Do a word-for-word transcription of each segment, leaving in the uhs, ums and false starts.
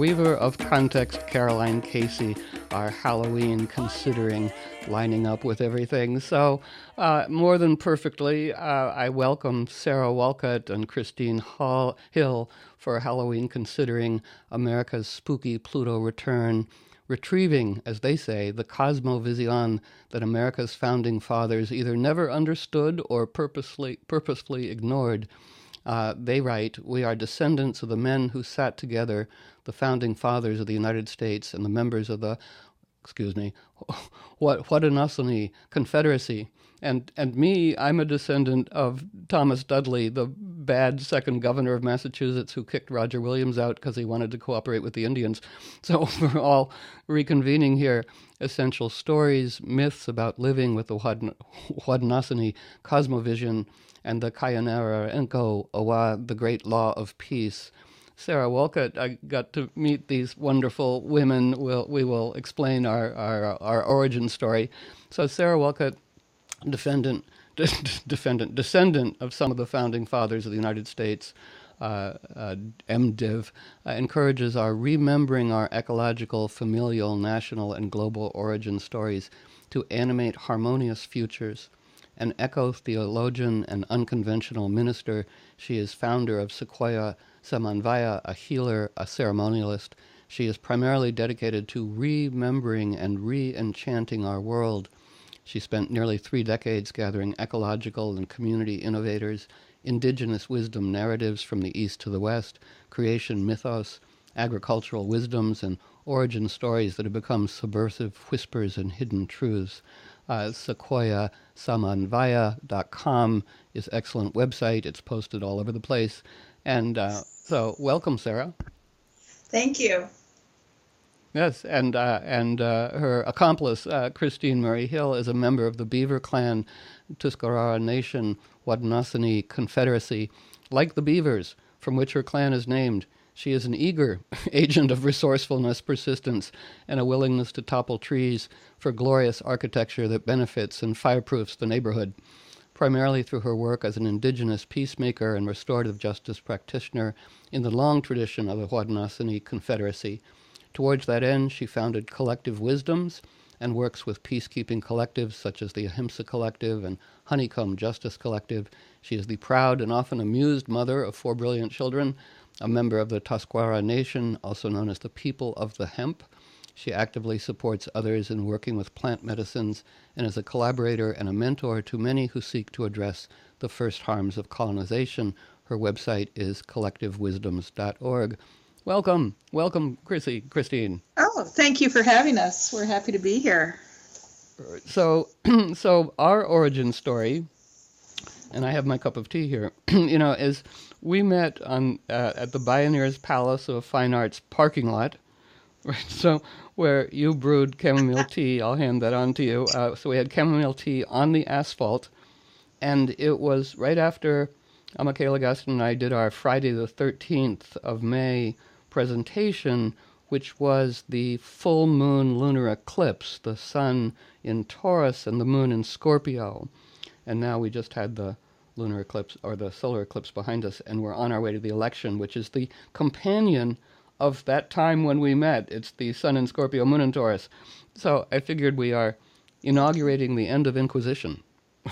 weaver of context, Caroline Casey, our Halloween considering lining up with everything. So uh, more than perfectly, uh, I welcome Sarah Walcott and Christine Hall- Hill for Halloween considering America's spooky Pluto return, retrieving, as they say, the cosmovision that America's founding fathers either never understood or purposely, purposefully ignored. Uh, they write, "We are descendants of the men who sat together, the founding fathers of the United States and the members of the, excuse me, what Haudenosaunee Confederacy. And and me, I'm a descendant of Thomas Dudley, the bad second governor of Massachusetts who kicked Roger Williams out because he wanted to cooperate with the Indians. So we're all reconvening here essential stories, myths about living with the Haudenosaunee cosmovision and the Kayanara Enko Owa, the great law of peace." Sarah Walcott, I got to meet these wonderful women. We'll, we will explain our, our, our origin story. So Sarah Walcott, defendant, defendant, descendant of some of the founding fathers of the United States, uh, uh, M Div, uh, encourages our remembering our ecological, familial, national, and global origin stories to animate harmonious futures. An eco-theologian and unconventional minister, she is founder of Sequoia Samanvaya, a healer, a ceremonialist. She is primarily dedicated to remembering and re-enchanting our world. She spent nearly three decades gathering ecological and community innovators, indigenous wisdom narratives from the east to the west, creation mythos, agricultural wisdoms, and origin stories that have become subversive whispers and hidden truths. Uh, Sequoia Samanvaya dot com is an excellent website. It's posted all over the place. And uh, so, welcome, Sarah. Thank you. Yes, and uh, and uh, her accomplice, uh, Christine Murray Hill, is a member of the Beaver Clan, Tuscarora Nation, Haudenosaunee Confederacy. Like the Beavers, from which her clan is named, she is an eager agent of resourcefulness, persistence, and a willingness to topple trees for glorious architecture that benefits and fireproofs the neighborhood. Primarily through her work as an indigenous peacemaker and restorative justice practitioner in the long tradition of the Haudenosaunee Confederacy. Towards that end, she founded Collective Wisdoms and works with peacekeeping collectives such as the Ahimsa Collective and Honeycomb Justice Collective. She is the proud and often amused mother of four brilliant children, a member of the Tuscarora Nation, also known as the People of the Hemp. She actively supports others in working with plant medicines and is a collaborator and a mentor to many who seek to address the first harms of colonization. Her website is collective wisdoms dot org. Welcome. Welcome, Chrissy, Christine. Oh, thank you for having us. We're happy to be here. So, so our origin story, and I have my cup of tea here, you know, is we met on uh, at the Bioneers Palace of Fine Arts parking lot. Right, so where you brewed chamomile tea, I'll hand that on to you. Uh, so we had chamomile tea on the asphalt, and it was right after uh, Michaela Gaston and I did our Friday the thirteenth of May presentation, which was the full moon lunar eclipse, the sun in Taurus and the moon in Scorpio. And now we just had the lunar eclipse, or the solar eclipse behind us, and we're on our way to the election, which is the companion of that time when we met. It's the sun in Scorpio, moon in Taurus. So I figured we are inaugurating the end of Inquisition.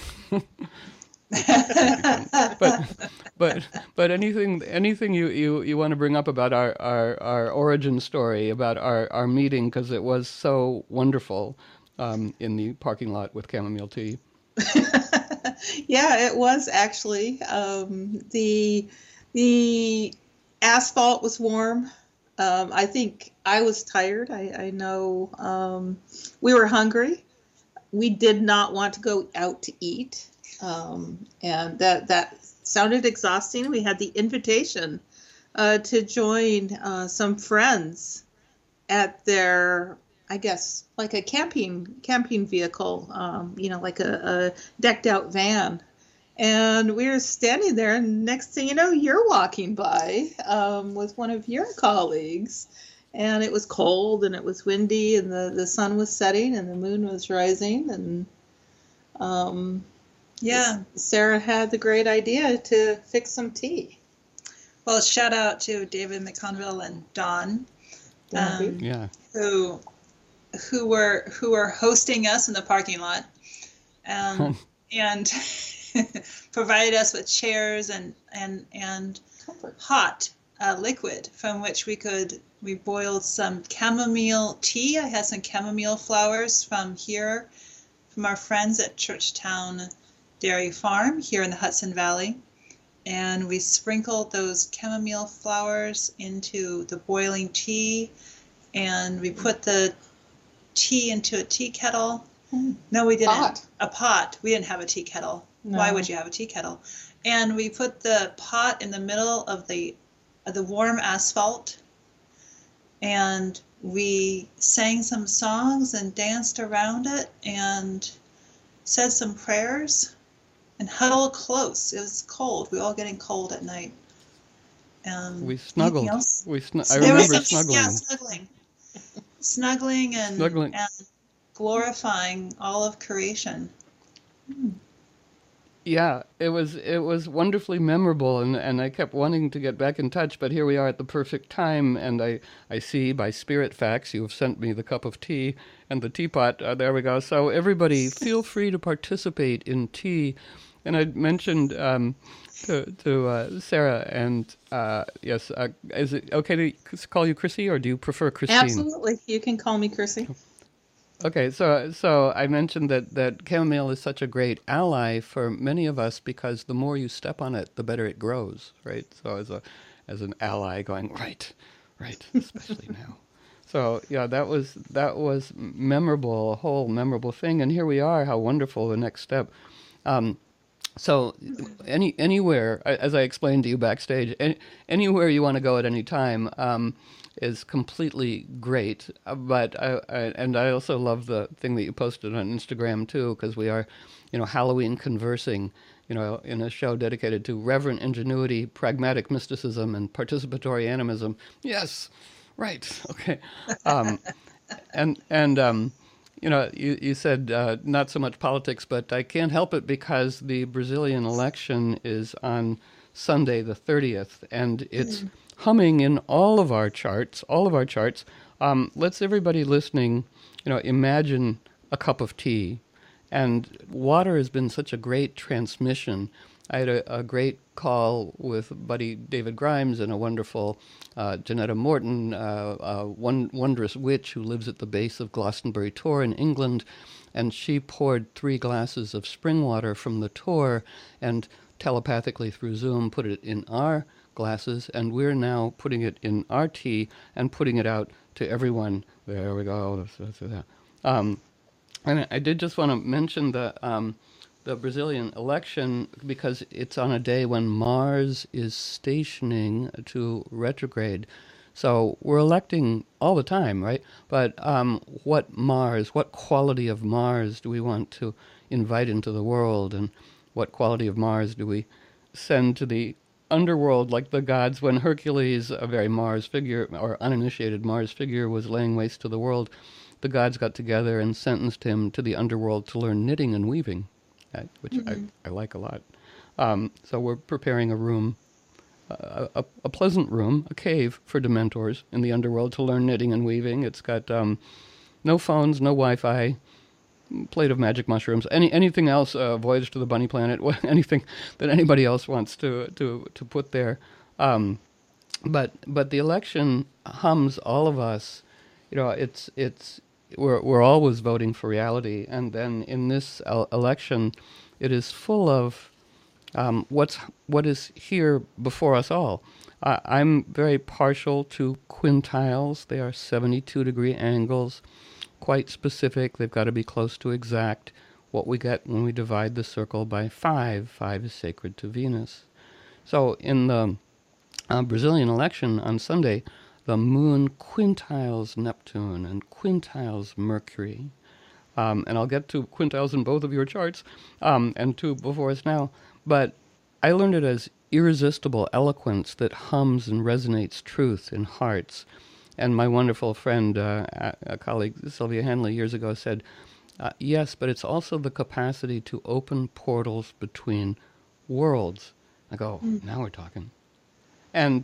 but but but anything anything you, you, you want to bring up about our, our, our origin story, about our, our meeting, because it was so wonderful um, in the parking lot with chamomile tea. Yeah, it was actually. Um, the the asphalt was warm. Um, I think I was tired. I, I know um, we were hungry. We did not want to go out to eat. Um, and that, that sounded exhausting. We had the invitation uh, to join uh, some friends at their, I guess, like a camping camping vehicle, um, you know, like a, a decked out van. And we were standing there, and next thing you know, you're walking by um, with one of your colleagues. And it was cold, and it was windy, and the, the sun was setting, and the moon was rising. And um, yeah, Sarah had the great idea to fix some tea. Well, shout out to David McConville and Dawn um, Yeah. who who were who were hosting us in the parking lot, um, and provided us with chairs and and and hot uh, liquid from which we could we boiled some chamomile tea. I had some chamomile flowers from here, from our friends at Churchtown Dairy Farm here in the Hudson Valley. And we sprinkled those chamomile flowers into the boiling tea, and we put the tea into a tea kettle. Mm. No, we didn't. Pot. A pot. We didn't have a tea kettle. No. Why would you have a tea kettle? And we put the pot in the middle of the of the warm asphalt, and we sang some songs and danced around it and said some prayers and huddled close. It was cold. We were all getting cold at night. Um, We snuggled. anything else? We snu- I There was remember some- snuggling. Yeah, snuggling. Snuggling and, Snuggling. and glorifying all of creation. Yeah, it was it was wonderfully memorable, and, and I kept wanting to get back in touch, but here we are at the perfect time, and I, I see by Spirit Facts you have sent me the cup of tea and the teapot. Uh, there we go. So everybody, feel free to participate in tea. And I mentioned um, to to uh, Sarah, and uh, yes, uh, is it okay to call you Chrissy, or do you prefer Christine? Absolutely. You can call me Chrissy. Okay, so so I mentioned that, that chamomile is such a great ally for many of us because the more you step on it, the better it grows, right? So as a as an ally, going right, right, especially now. So yeah, that was that was memorable, a whole memorable thing, and here we are. How wonderful the next step. Um, so any anywhere, as I explained to you backstage, any, anywhere you want to go at any time. Um, is completely great, uh, but I, I and I also love the thing that you posted on Instagram too, because we are, you know, Halloween conversing, you know, in a show dedicated to reverent ingenuity, pragmatic mysticism, and participatory animism. Yes, right, okay, um, and and um, you know, you you said uh, not so much politics, but I can't help it because the Brazilian election is on Sunday the thirtieth, and it's mm. humming in all of our charts, all of our charts. Um, let's everybody listening, you know, imagine a cup of tea. And water has been such a great transmission. I had a, a great call with buddy David Grimes and a wonderful uh, Janetta Morton, uh, a one, wondrous witch who lives at the base of Glastonbury Tor in England. And she poured three glasses of spring water from the Tor and telepathically through Zoom put it in our glasses, and we're now putting it in our tea and putting it out to everyone. There we go. That's, that's, um, and I did just want to mention the um, the Brazilian election because it's on a day when Mars is stationing to retrograde. So we're electing all the time, right? But um, what Mars, what quality of Mars do we want to invite into the world, and what quality of Mars do we send to the underworld like the gods when Hercules, a very Mars figure, or uninitiated Mars figure, was laying waste to the world? The gods got together and sentenced him to the underworld to learn knitting and weaving, uh, which mm-hmm. I, I like a lot. Um, so we're preparing a room, uh, a, a pleasant room, a cave for Dementors in the underworld to learn knitting and weaving. It's got um, no phones, no Wi-Fi, plate of magic mushrooms, any anything else, uh, Voyage to the Bunny Planet, anything that anybody else wants to to to put there. Um, but but the election hums all of us. You know, it's it's we're we're always voting for reality, and then in this el- election, it is full of um, what's what is here before us all. Uh, I'm very partial to quintiles. They are seventy-two degree angles. Quite specific. They've got to be close to exact. What we get when we divide the circle by five. Five is sacred to Venus. So in the uh, Brazilian election on Sunday, the moon quintiles Neptune and quintiles Mercury. Um, and I'll get to quintiles in both of your charts, um, and two before us now. But I learned it as irresistible eloquence that hums and resonates truth in hearts. And my wonderful friend, uh, a, a colleague, Sylvia Hanley, years ago said, uh, yes, but it's also the capacity to open portals between worlds. I go, mm. now we're talking. And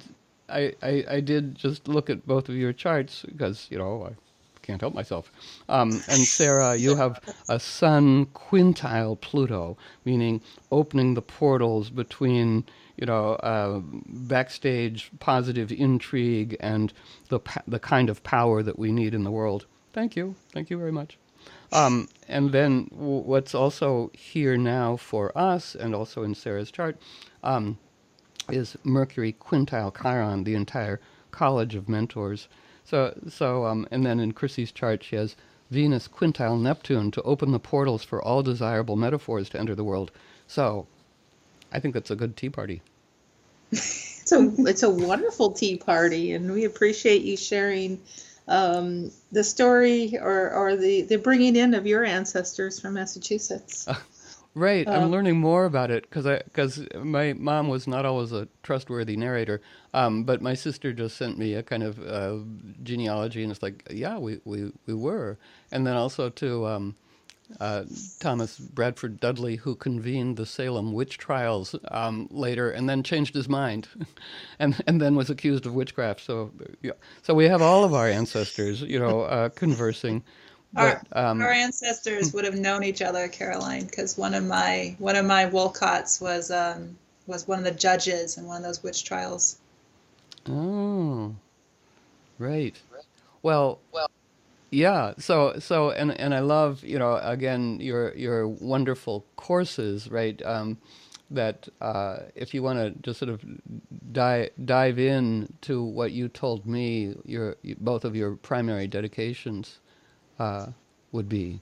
I, I, I did just look at both of your charts because, you know, I can't help myself. Um, and Sarah, you have a Sun quintile Pluto, meaning opening the portals between, you know, uh, backstage positive intrigue and the the kind of power that we need in the world. Thank you. Thank you very much. Um, and then w- what's also here now for us, and also in Sarah's chart, um, is Mercury quintile Chiron, the entire college of mentors. So, so, um, and then in Chrissy's chart, she has Venus quintile Neptune to open the portals for all desirable metaphors to enter the world. So, I think that's a good tea party. It's a it's a wonderful tea party, and we appreciate you sharing um, the story or or the the bringing in of your ancestors from Massachusetts. Right, I'm Um, learning more about it because I because my mom was not always a trustworthy narrator, um, but my sister just sent me a kind of uh, genealogy, and it's like, yeah, we, we, we were, and then also to um, uh, Thomas Bradford Dudley, who convened the Salem witch trials um, later, and then changed his mind, and and then was accused of witchcraft. So yeah, so we have all of our ancestors, you know, uh, conversing, but Our our um, ancestors would have known each other, Caroline, because one of my one of my Wolcotts was um was one of the judges in one of those witch trials. oh, right. Well, yeah. So, so, and and I love, you know, again, your your wonderful courses, right? Um, that uh, if you want to just sort of dive dive in to what you told me, your both of your primary dedications uh, would be.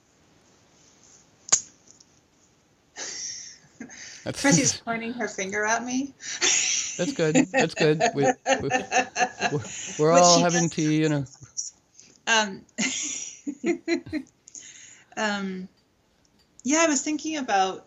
Chrissy's That's pointing her finger at me, that's good. That's good. We, we we're, we're which all she having does tea, you know. sometimes. Um, um, yeah, I was thinking about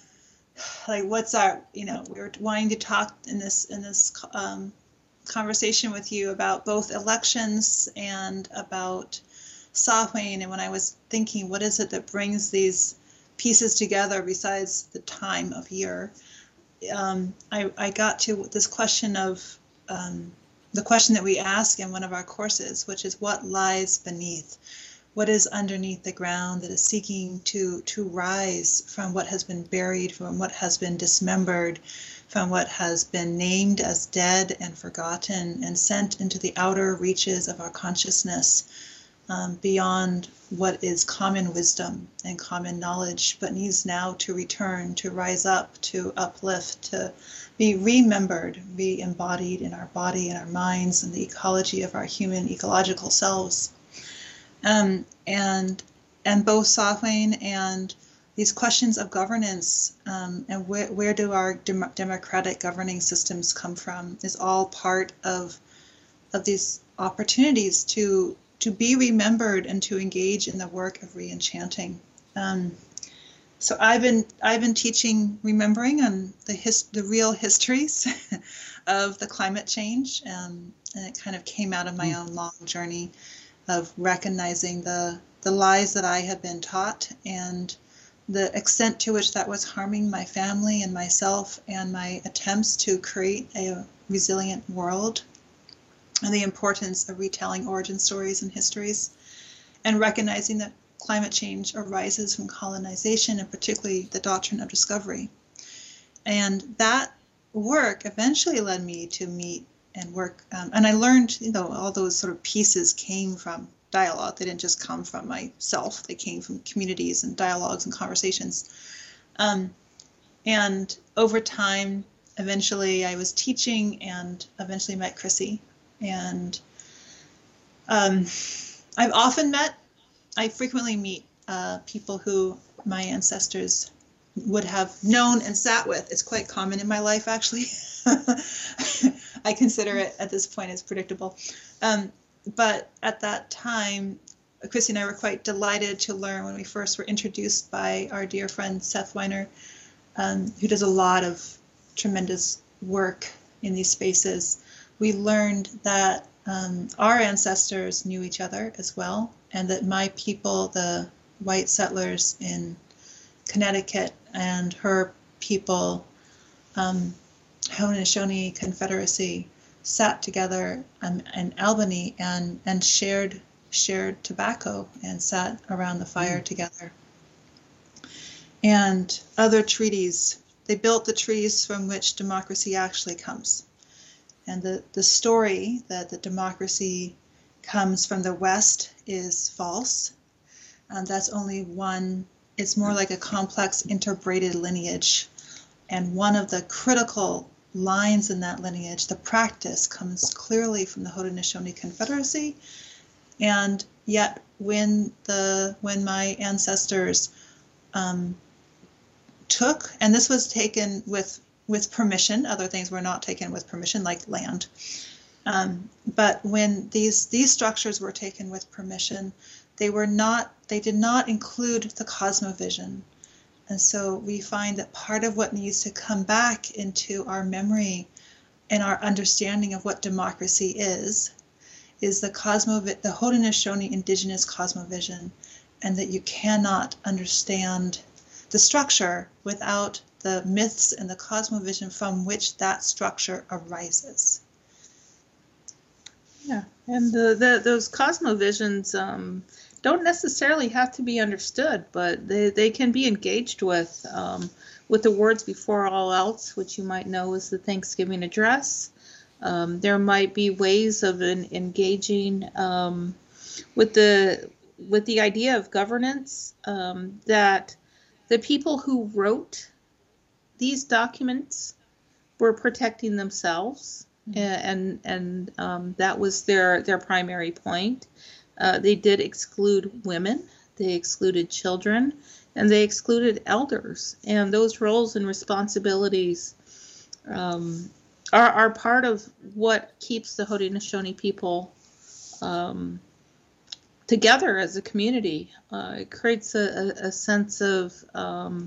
like what's our, you know, we were wanting to talk in this in this um, conversation with you about both elections and about Samhain. And when I was thinking, what is it that brings these pieces together besides the time of year? Um, I, I got to this question of um, the question that we ask in one of our courses, which is what lies beneath? What is underneath the ground that is seeking to to rise from what has been buried, from what has been dismembered, from what has been named as dead and forgotten and sent into the outer reaches of our consciousness, um, beyond what is common wisdom and common knowledge, but needs now to return, to rise up, to uplift, to be remembered, be embodied in our body and our minds and the ecology of our human ecological selves. Um, and and both Samhain and these questions of governance, um, and where, where do our dem- democratic governing systems come from, is all part of of these opportunities to to be remembered and to engage in the work of re-enchanting. Um, so I've been I've been teaching remembering on the his, the real histories of the climate change, um, and it kind of came out of my Mm. own long journey of recognizing the the lies that I had been taught and the extent to which that was harming my family and myself and my attempts to create a resilient world, and the importance of retelling origin stories and histories, and recognizing that climate change arises from colonization and particularly the doctrine of discovery. And that work eventually led me to meet and work, um, and I learned, you know, all those sort of pieces came from dialogue. They didn't just come from myself, they came from communities and dialogues and conversations. Um, and over time, eventually I was teaching and eventually met Chrissy. And um, I've often met, I frequently meet uh, people who my ancestors would have known and sat with. It's quite common in my life, actually. I consider it at this point as predictable. Um, but at that time, Chrissy and I were quite delighted to learn when we first were introduced by our dear friend Seth Weiner, um, who does a lot of tremendous work in these spaces. We learned that um, our ancestors knew each other as well, and that my people, the white settlers in Connecticut, and her people, um, Haudenosaunee Confederacy, sat together um, in Albany and and shared shared tobacco and sat around the fire mm. together. And other treaties, they built the trees from which democracy actually comes. And the, the story that the democracy comes from the West is false. And that's only one, it's more like a complex interbraided lineage. And one of the critical lines in that lineage, the practice, comes clearly from the Haudenosaunee Confederacy. And yet when the when my ancestors um, took, and this was taken with with permission, other things were not taken with permission, like land. Um, but when these these structures were taken with permission, they were not, they did not include the cosmovision. And so we find that part of what needs to come back into our memory and our understanding of what democracy is, is the cosmo, the Haudenosaunee indigenous cosmovision, and that you cannot understand the structure without the myths and the cosmovision from which that structure arises. Yeah, and the, the those cosmovisions um, don't necessarily have to be understood, but they, they can be engaged with. Um, with the words before all else, which you might know is the Thanksgiving address. Um, there might be ways of an, engaging um, with the with the idea of governance um, that the people who wrote these documents were protecting themselves, mm-hmm. and and um, that was their their primary point. Uh, they did exclude women, they excluded children, and they excluded elders, and those roles and responsibilities um, are are part of what keeps the Haudenosaunee people um, together as a community. Uh, it creates a, a, a sense of um,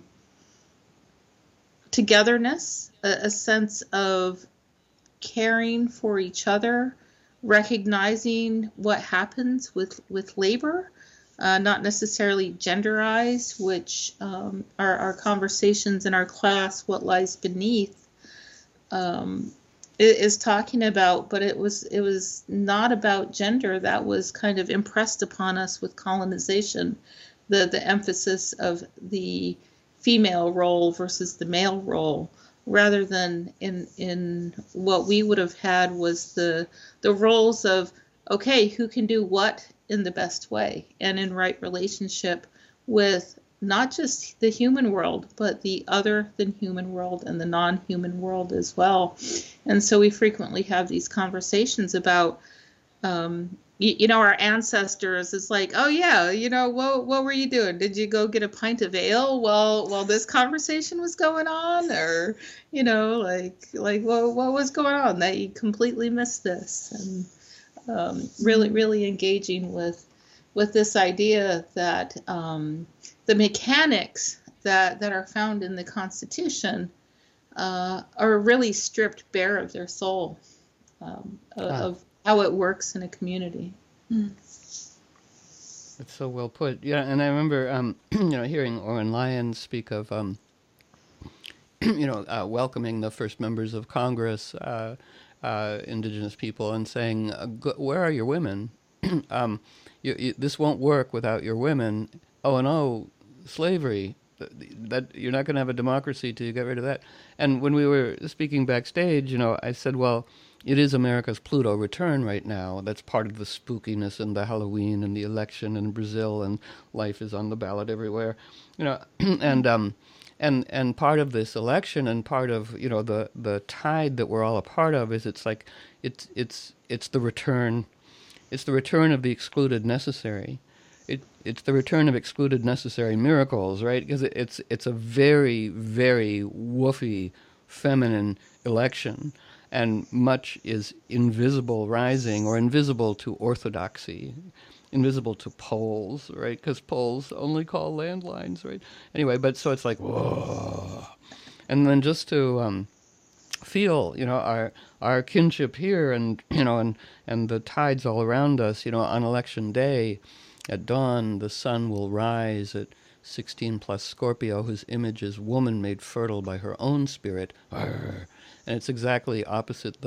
togetherness, a, a sense of caring for each other, recognizing what happens with, with labor, uh, not necessarily genderized, which um, our, our conversations in our class, What Lies Beneath, um, is talking about, but it was it was not about gender. That was kind of impressed upon us with colonization, the the emphasis of the female role versus the male role, rather than in in what we would have had was the the roles of, okay, who can do what in the best way and in right relationship with not just the human world, but the other than human world and the non-human world as well. And so we frequently have these conversations about, um, you, you know, our ancestors is like, oh yeah, you know, what what were you doing? Did you go get a pint of ale while while this conversation was going on, or you know, like like what what was going on that you completely missed this? And um, really really engaging with with this idea that um, the mechanics that that are found in the Constitution uh, are really stripped bare of their soul, um, of, ah. of how it works in a community. Mm. That's so well put. Yeah, and I remember, um, you know, hearing Oren Lyons speak of, um, you know, uh, welcoming the first members of Congress, uh, uh, Indigenous people, and saying, uh, "Where are your women? um, you, you, this won't work without your women. Oh, and oh, slavery. That you're not going to have a democracy till you get rid of that." And when we were speaking backstage, you know, I said, "Well, it is America's Pluto return right now. That's part of the spookiness and the Halloween and the election in Brazil, and life is on the ballot everywhere, you know." and um, and and part of this election and part of you know the the tide that we're all a part of is it's like it's it's it's the return, it's the return of the excluded necessary. It it's the return of excluded necessary miracles, right? Because it, it's it's a very very woofy, feminine election. And much is invisible rising, or invisible to orthodoxy, invisible to polls, right? Because polls only call landlines, right? Anyway, but so it's like, whoa. And then just to um, feel, you know, our our kinship here, and, you know, and, and the tides all around us, you know, on election day, at dawn, the sun will rise at sixteen plus Scorpio, whose image is woman made fertile by her own spirit. Arr. And it's exactly opposite the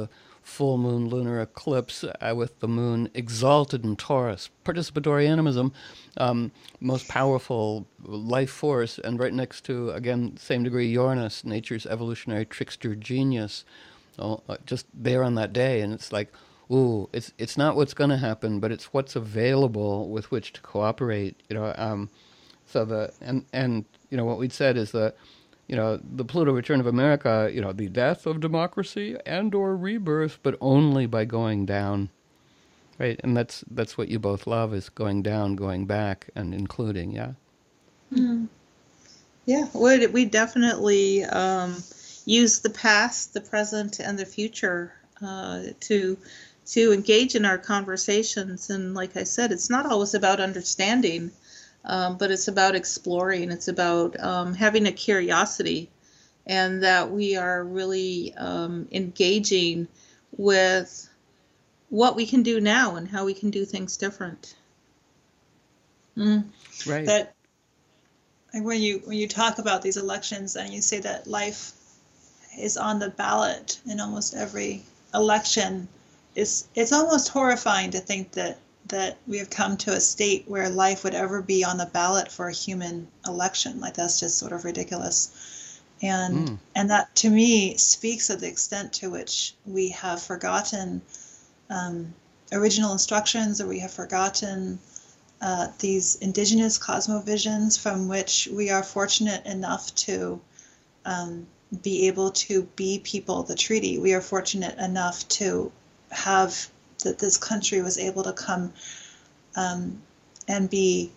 full moon lunar eclipse uh, with the moon exalted in Taurus. Participatory animism, um, most powerful life force, and right next to, again, same degree, Uranus, nature's evolutionary trickster genius, oh, uh, just there on that day. And it's like, ooh, it's it's not what's going to happen, but it's what's available with which to cooperate. You know, um, so the and and you know what we'd said is that you know the Pluto return of America, you know, the death of democracy and or rebirth, but only by going down, right? And that's that's what you both love, is going down, going back, and including. Yeah. Mm. Yeah, we we definitely um, use the past, the present, and the future uh, to to engage in our conversations. And like I said, it's not always about understanding, um, but it's about exploring. It's about um, having a curiosity, and that we are really um, engaging with what we can do now and how we can do things different. Mm. Right. That like when you when you talk about these elections and you say that life is on the ballot in almost every election, it's it's almost horrifying to think that that we have come to a state where life would ever be on the ballot for a human election. Like, that's just sort of ridiculous. And mm. and that to me speaks of the extent to which we have forgotten um, original instructions, or we have forgotten uh, these indigenous cosmovisions from which we are fortunate enough to um, be able to be people of the treaty. We are fortunate enough to have that this country was able to come um, and be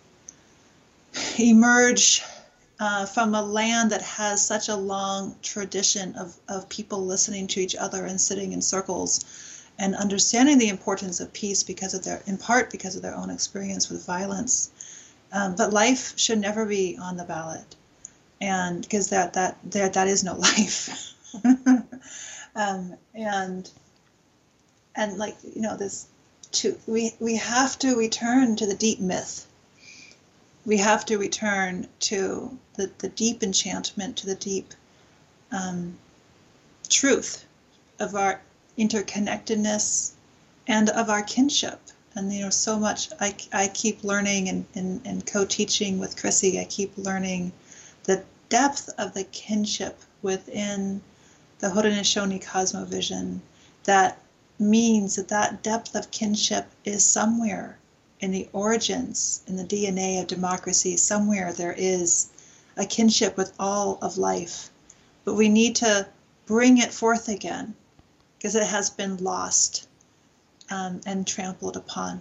emerge uh, from a land that has such a long tradition of, of people listening to each other and sitting in circles and understanding the importance of peace because of their, in part because of their own experience with violence. Um, but life should never be on the ballot, and because that that there that is no life. um, and and like you know this, to we we have to return to the deep myth. We have to return to the, the deep enchantment, to the deep um, truth of our interconnectedness and of our kinship. And you know, so much I, I keep learning and, and, and co-teaching with Chrissy, I keep learning the depth of the kinship within the Haudenosaunee cosmovision. That means that that depth of kinship is somewhere in the origins, in the D N A of democracy. Somewhere there is a kinship with all of life. But we need to bring it forth again, because it has been lost um, and trampled upon.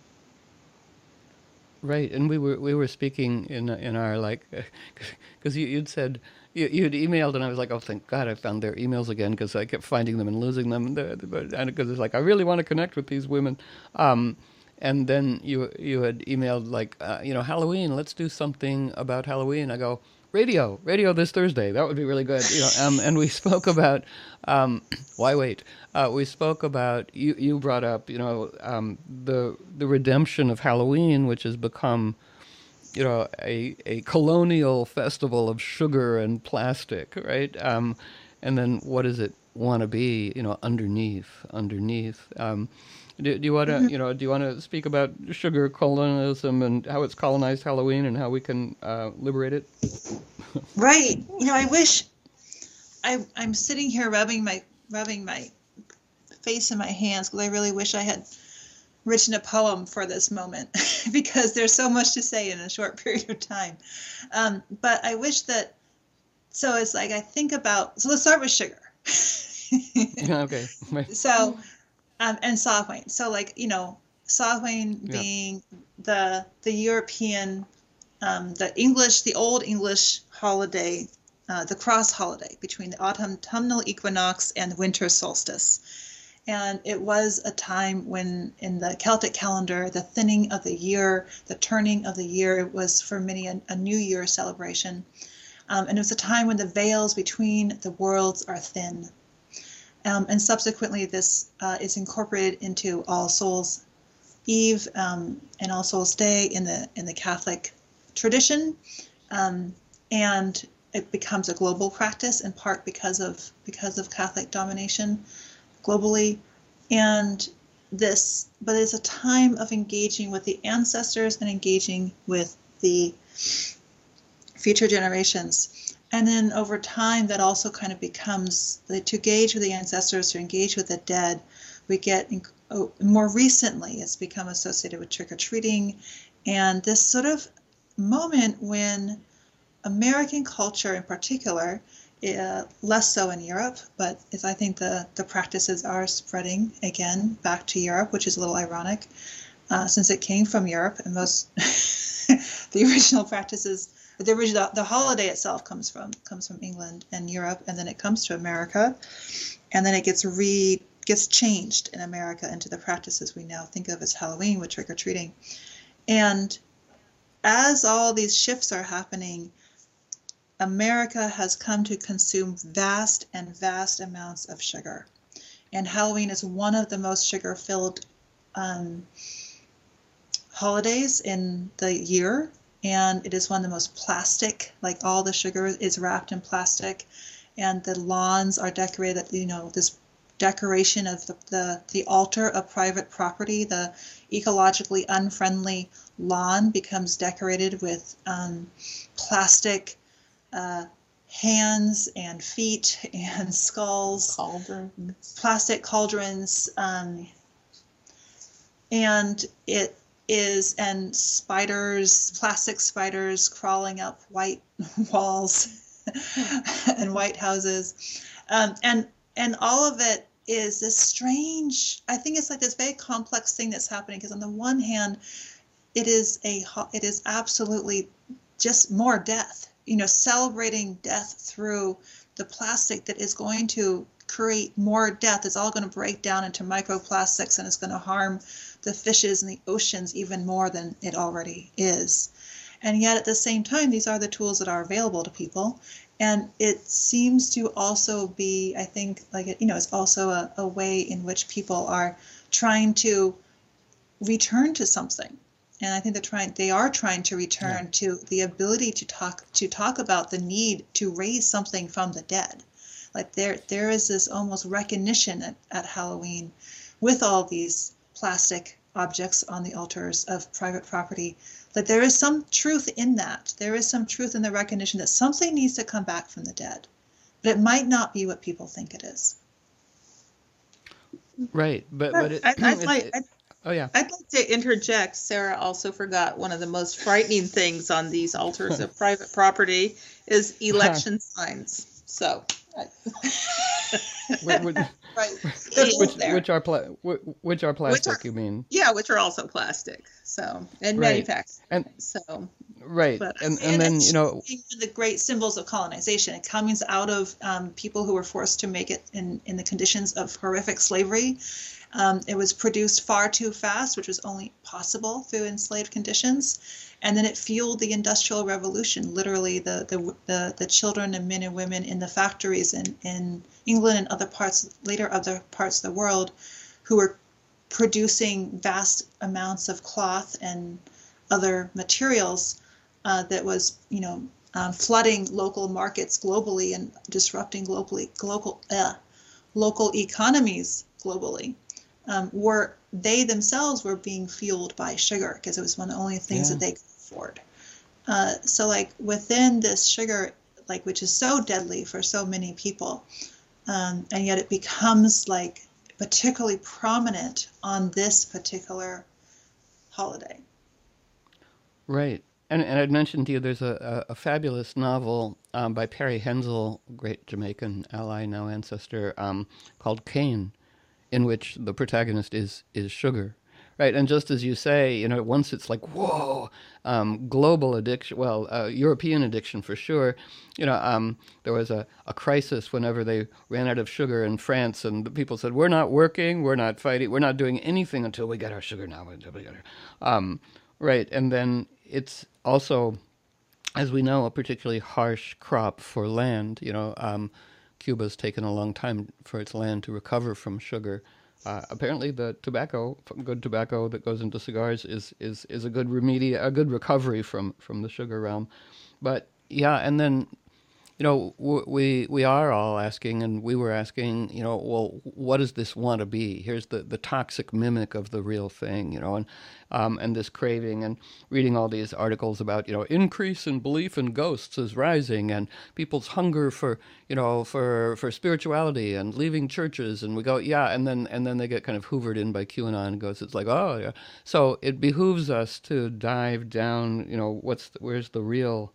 Right, and we were we were speaking in in our like, because you you'd said you you'd emailed, and I was like, oh, thank God I found their emails again, because I kept finding them and losing them, and because it's like I really want to connect with these women, um, and then you you had emailed like uh, you know Halloween, let's do something about Halloween. I go, radio, radio this Thursday. That would be really good. You know, um, and we spoke about um, why wait? Uh, we spoke about you. You brought up you know um, the the redemption of Halloween, which has become you know a a colonial festival of sugar and plastic, right? Um, and then what does it want to be? You know, underneath, underneath. Um, do, do you want to mm-hmm. you know do you want to speak about sugar colonialism and how it's colonized Halloween and how we can uh, liberate it? Right. You know, I wish I I'm sitting here rubbing my rubbing my face in my hands because I really wish I had written a poem for this moment because there's so much to say in a short period of time. Um, but I wish that. So it's like I think about. So let's start with sugar. Okay. So. Um, and Samhain. So, like you know, Samhain being yeah. the the European, um, the English, the old English holiday, uh, the cross holiday between the autumnal equinox and the winter solstice, and it was a time when, in the Celtic calendar, the thinning of the year, the turning of the year, it was for many a, a New Year celebration, um, and it was a time when the veils between the worlds are thin. Um, and subsequently, this uh, is incorporated into All Souls Eve um, and All Souls Day in the in the Catholic tradition, um, and it becomes a global practice in part because of because of Catholic domination. globally. And this, but it's a time of engaging with the ancestors and engaging with the future generations. And then over time, that also kind of becomes to engage with the ancestors, to engage with the dead. We get oh, more recently, it's become associated with trick-or-treating, and this sort of moment when American culture in particular, uh, less so in Europe, but as I think the, the practices are spreading again back to Europe, which is a little ironic, uh, since it came from Europe, and most the original practices, the original the holiday itself comes from comes from England and Europe, and then it comes to America, and then it gets re gets changed in America into the practices we now think of as Halloween with trick-or-treating. And as all these shifts are happening, America has come to consume vast and vast amounts of sugar. And Halloween is one of the most sugar-filled um, holidays in the year. And it is one of the most plastic, like all the sugar is wrapped in plastic. And the lawns are decorated, you know, this decoration of the, the, the altar of private property, the ecologically unfriendly lawn becomes decorated with um, plastic uh, hands and feet and skulls, Cauldrons. plastic cauldrons, um, and it is, and spiders, plastic spiders crawling up white walls and white houses, um, and and all of it is this strange, I think it's like this very complex thing that's happening, because on the one hand, it is a it is absolutely just more death, you know, celebrating death through the plastic that is going to create more death. It's all going to break down into microplastics, and it's going to harm the fishes in the oceans even more than it already is. And yet at the same time, these are the tools that are available to people. And it seems to also be, I think, like, you know, it's also a, a way in which people are trying to return to something. And I think they're trying, they are trying to return yeah. to the ability to talk, to talk about the need to raise something from the dead. Like there, there is this almost recognition at, at Halloween with all these plastic objects on the altars of private property, that there is some truth in that. There is some truth in the recognition that something needs to come back from the dead, but it might not be what people think it is. Right, but but it, I, I'd it, like, it, I'd, oh yeah, I'd like to interject. Sarah also forgot one of the most frightening things on these altars of private property is election signs. So. I, which, which, right. which, which are pla- which are plastic? Which are, you mean? Yeah, which are also plastic. So and right. manufactured. And so right, but, and and, and then you know the great symbols of colonization. It comes out of um, people who were forced to make it in in the conditions of horrific slavery. Um, it was produced far too fast, which was only possible through enslaved conditions. And then it fueled the Industrial Revolution, literally the the the, the children and men and women in the factories in, in England and other parts, later other parts of the world, who were producing vast amounts of cloth and other materials uh, that was, you know, um, flooding local markets globally and disrupting globally, global, uh, local economies globally. Um, were they themselves were being fueled by sugar, because it was one of the only things yeah. that they could afford. Uh, so like within this sugar, like which is so deadly for so many people, um, and yet it becomes like particularly prominent on this particular holiday. Right. And, and I'd mentioned to you there's a, a, a fabulous novel um, by Perry Hensel, great Jamaican ally, now ancestor, um, called Cain, in which the protagonist is is sugar, right? And just as you say, you know, once it's like, whoa, um, global addiction, well, uh, European addiction for sure. You know, um, there was a, a crisis whenever they ran out of sugar in France, and the people said, we're not working, we're not fighting, we're not doing anything until we get our sugar now. Until we get our, um, right, and then it's also, as we know, a particularly harsh crop for land, you know, um, Cuba's taken a long time for its land to recover from sugar. Uh, apparently, the tobacco, good tobacco that goes into cigars, is is is a good remedi- a good recovery from from the sugar realm. But yeah, and then, you know, w- we we are all asking, and we were asking, you know, well, what does this want to be? Here's the, the toxic mimic of the real thing, you know, and um, and this craving, and reading all these articles about, you know, increase in belief in ghosts is rising, and people's hunger for, you know, for for spirituality and leaving churches, and we go, yeah, and then and then they get kind of hoovered in by QAnon and goes, it's like, oh yeah, so it behooves us to dive down, you know, what's the, where's the real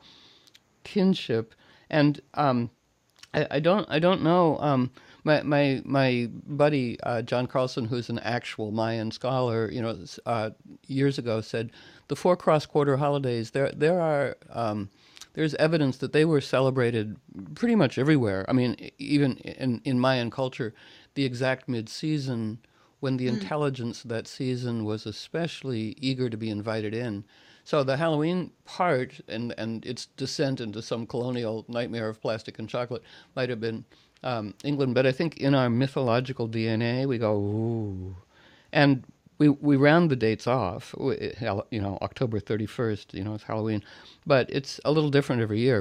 kinship. And um, I, I don't I don't know. Um, my my my buddy uh, John Carlson, who's an actual Mayan scholar, you know, uh, years ago said the four cross quarter holidays. There there are um, there's evidence that they were celebrated pretty much everywhere. I mean, e- even in in Mayan culture, the exact mid season when the Mm. intelligence that season was especially eager to be invited in. So the Halloween part and, and its descent into some colonial nightmare of plastic and chocolate might have been um, England, but I think in our mythological D N A we go ooh, and we we round the dates off. We- You know, October thirty first. You know, it's Halloween, but it's a little different every year.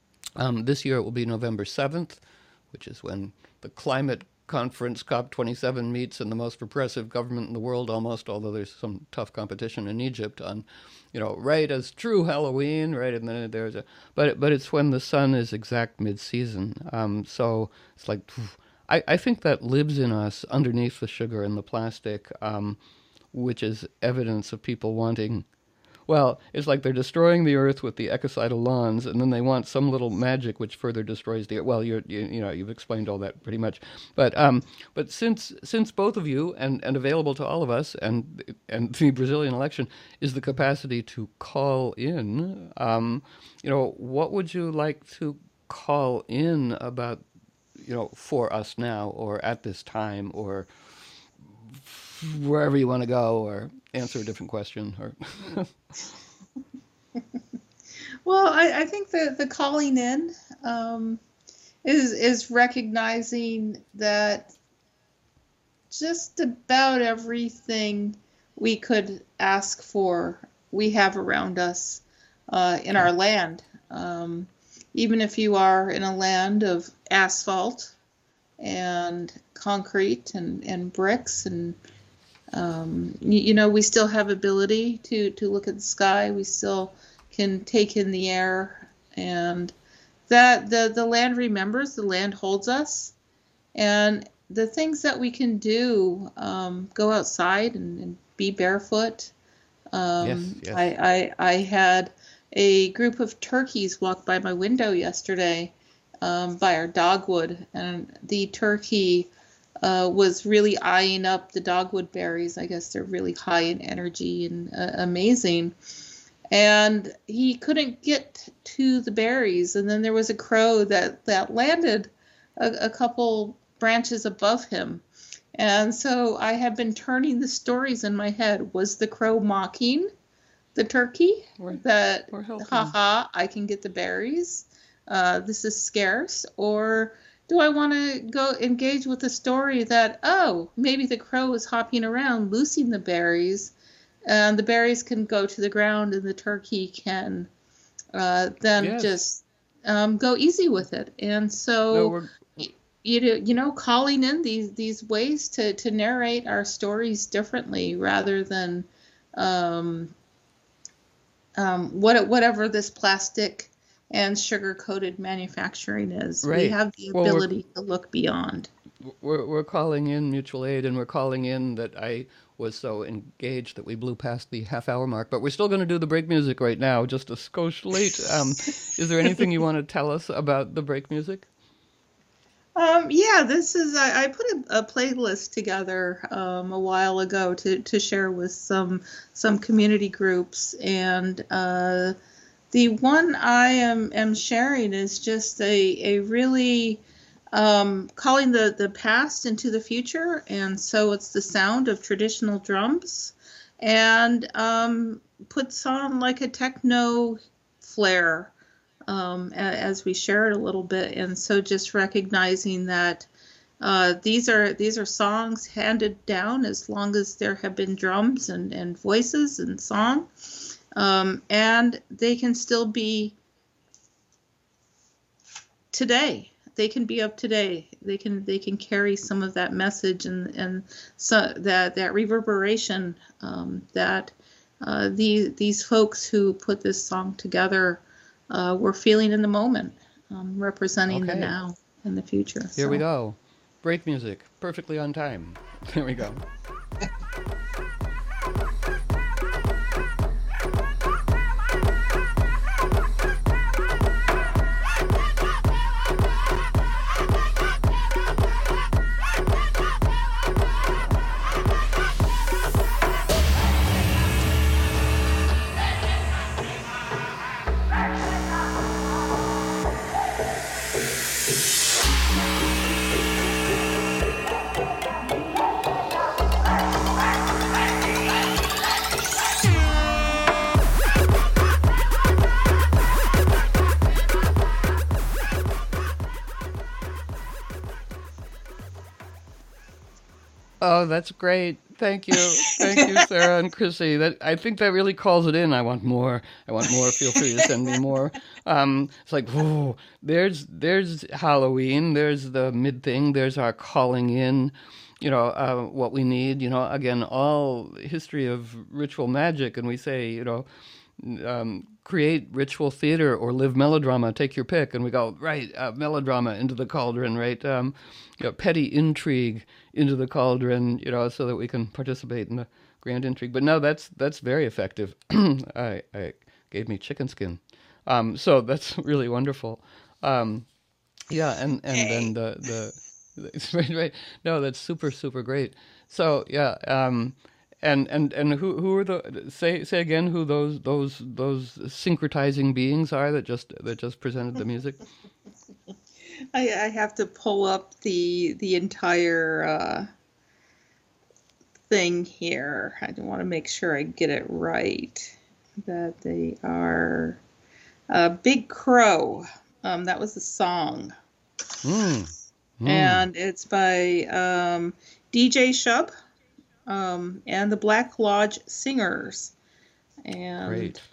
Um, this year it will be November seventh, which is when the climate conference COP twenty-seven meets in the most repressive government in the world almost, although there's some tough competition in Egypt on, you know, right as true Halloween, right? And then there's a, but, but it's when the sun is exact mid-season. Um, so it's like, I, I think that lives in us underneath the sugar and the plastic, um, which is evidence of people wanting, well, it's like they're destroying the earth with the ecocidal lawns, and then they want some little magic which further destroys the earth. Well, you're, you, you know, you've explained all that pretty much. But um, but since since both of you and, and available to all of us, and and the Brazilian election is the capacity to call in. Um, you know, what would you like to call in about, you know, for us now or at this time or wherever you want to go or answer a different question or. Well, I, I think the the calling in um, is is recognizing that just about everything we could ask for, we have around us uh, in our land. Um, even if you are in a land of asphalt and concrete and, and bricks and um, you, you know, we still have ability to, to look at the sky. We still can take in the air, and that the, the land remembers, the land holds us. And the things that we can do, um, go outside and, and be barefoot. Yes, Um, yes. I, I, I had a group of turkeys walk by my window yesterday, um, by our dogwood, and the turkey uh, was really eyeing up the dogwood berries. I guess they're really high in energy and uh, amazing. And he couldn't get to the berries, and then there was a crow that, that landed a, a couple branches above him. And so I have been turning the stories in my head. Was the crow mocking the turkey? Or, That, or helping. haha, I can get the berries. Uh, this is scarce. Or do I want to go engage with the story that, oh, maybe the crow is hopping around, loosing the berries, and the berries can go to the ground, and the turkey can uh, then Yes. just um, go easy with it. And No, so, we're, you know, you know, calling in these these ways to to narrate our stories differently rather than um, um, what whatever this plastic and sugar coated manufacturing is. We right. have the Well, we're, ability to look beyond. we're we're calling in mutual aid, and we're calling in that I was so engaged that we blew past the half hour mark. But we're still going to do the break music right now, just a skosh late. Um, is there anything you want to tell us about the break music? Um, yeah, this is, I, I put a, a playlist together um, a while ago to, to share with some some community groups, and uh, the one I am, am sharing is just a, a really um, calling the, the past into the future, and so it's the sound of traditional drums, and um, puts on like a techno flair um, as we share it a little bit. And so just recognizing that uh, these are these are songs handed down as long as there have been drums and, and voices and song, um, and they can still be today. They can be of today. They can they can carry some of that message and and so that that reverberation um, that uh, these these folks who put this song together uh, were feeling in the moment, um, representing Okay. the now and the future. Here we So, go. Break music, perfectly on time. There we go. Oh, that's great. Thank you. Thank you, Sarah and Chrissy. That I think that really calls it in. I want more. I want more. Feel free to send me more. Um, it's like, whoa, there's there's Halloween, there's the mid thing, there's our calling in, you know, uh, what we need, you know, again, all history of ritual magic, and we say, you know, um, create ritual theater or live melodrama, take your pick. And we go, right, uh, melodrama into the cauldron, right? Um, you know, petty intrigue into the cauldron, you know, so that we can participate in the grand intrigue. But no, that's that's very effective. I, I gave me chicken skin. Um, so that's really wonderful. Um, yeah, and, and then Hey. the, the, the right, right. No, that's super, super great. So yeah, um, and and and who who are the say say again who those those those syncretizing beings are that just that just presented the music? I, I have to pull up the the entire uh, thing here. I want to make sure I get it right. That they are uh, Big Crow. Um, that was the song, Mm, mm, and it's by um, D J Shub um, and the Black Lodge Singers. And great.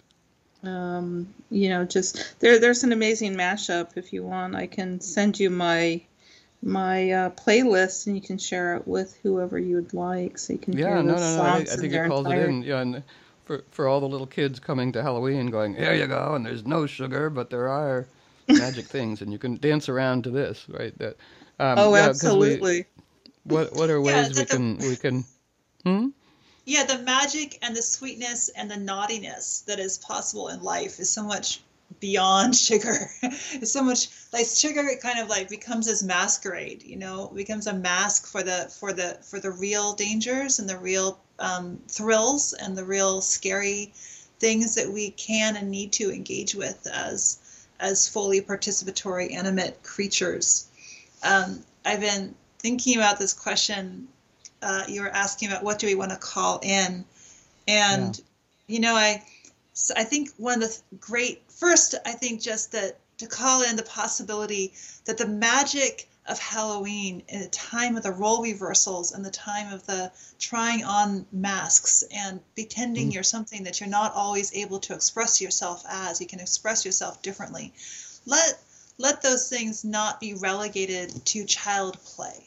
um, you know, just there. There's an amazing mashup. If you want, I can send you my my uh, playlist, and you can share it with whoever you would like, so you can Yeah, hear no, those no, no. I think songs I in think their it calls it entirety. in. Yeah, and for for all the little kids coming to Halloween, going, here you go, and there's no sugar, but there are magic things, and you can dance around to this, right? That, um, Oh, yeah, because we absolutely. what what are Yeah, ways we that the can we can hmm? yeah, the magic and the sweetness and the naughtiness that is possible in life is so much beyond sugar. It's so much like sugar kind of like becomes this masquerade, you know, becomes a mask for the for the for the real dangers and the real um, thrills and the real scary things that we can and need to engage with as as fully participatory animate creatures. Um, I've been thinking about this question. Uh, you were asking about what do we want to call in, Yeah. and you know, I so I think one of the great first, I think just that to call in the possibility that the magic of Halloween in the time of the role reversals and the time of the trying on masks and pretending Mm, you're something that you're not always able to express yourself as, you can express yourself differently. Let let those things not be relegated to child play,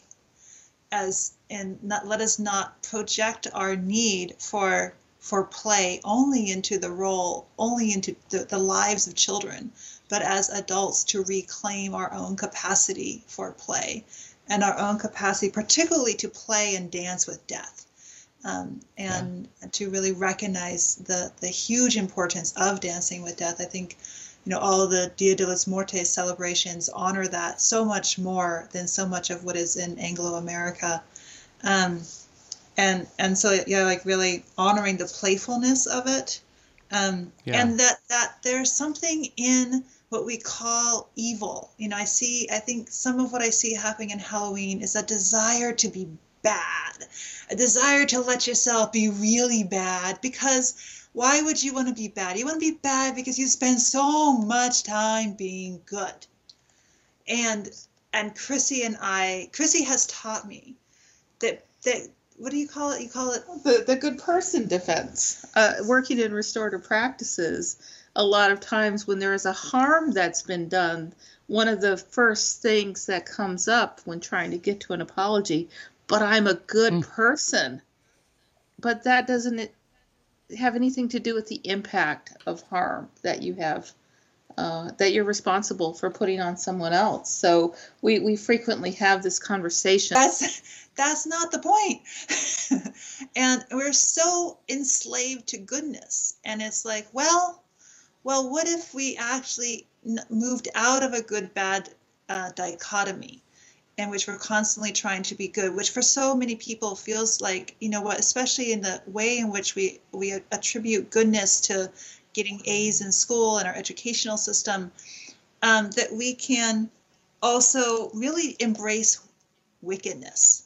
as and not, let us not project our need for for play only into the role, only into the, the lives of children, but as adults to reclaim our own capacity for play and our own capacity, particularly to play and dance with death, um, yeah. and to really recognize the, the huge importance of dancing with death. I think, you know, all the Dia de los Muertos celebrations honor that so much more than so much of what is in Anglo-America. Um, and and so yeah, like really honoring the playfulness of it, um, Yeah. and that that there's something in what we call evil. You know, I see. I think some of what I see happening in Halloween is a desire to be bad, a desire to let yourself be really bad. Because why would you want to be bad? You want to be bad because you spend so much time being good. And and Chrissy and I, Chrissy has taught me that that what do you call it? You call it The the good person defense. Uh, working in restorative practices, a lot of times when there is a harm that's been done, one of the first things that comes up when trying to get to an apology, but I'm a good Mm. person. But that doesn't have anything to do with the impact of harm that you have, uh, that you're responsible for putting on someone else. So we, we frequently have this conversation. That's that's not the point. And we're so enslaved to goodness. And it's like, well, well, what if we actually n- moved out of a good-bad uh, dichotomy in which we're constantly trying to be good, which for so many people feels like, you know what, especially in the way in which we, we attribute goodness to getting A's in school and our educational system, um, that we can also really embrace wickedness.